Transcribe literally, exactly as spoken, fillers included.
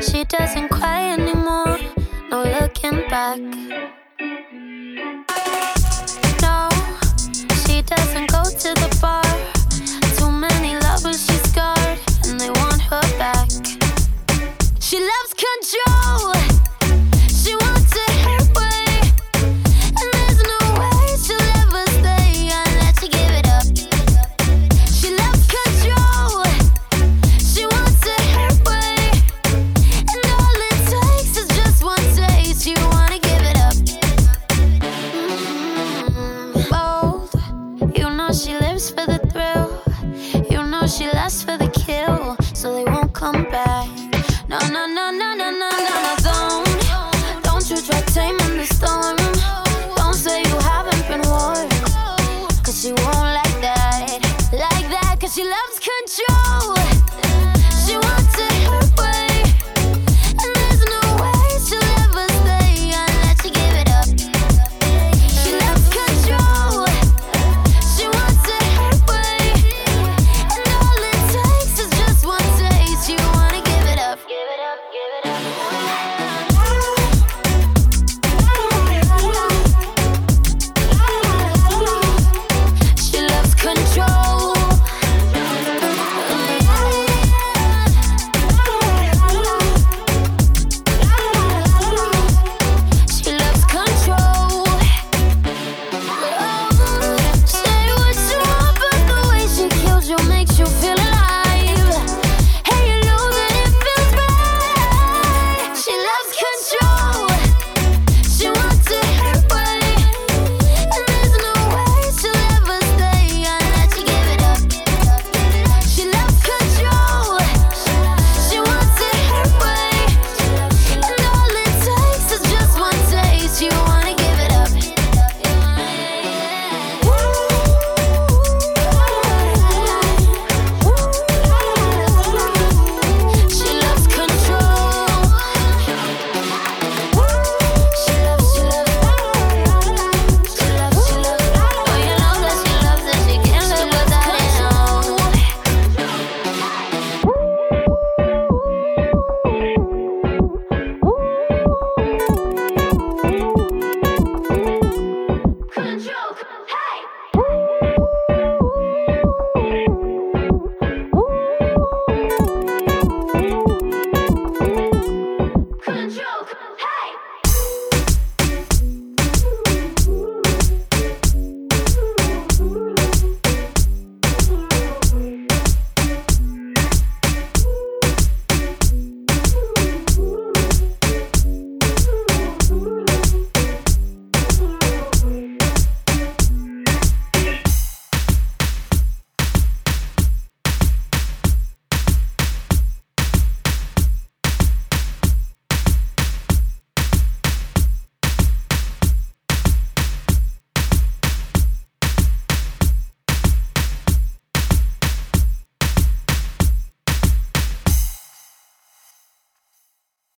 She doesn't cry anymore, no looking back. No, she doesn't go to the bar. Too many lovers she's scarred, and they want her back. She loves control, she wants it her way, and there's no way she'll ever stay unless you give it up. She loves control, she wants it her way, and all it takes is just one taste. You wanna give it up. Mm-hmm. Bold, you know she lives for the thrill, you know she lasts for the kill, so they won't come back. No, no, no,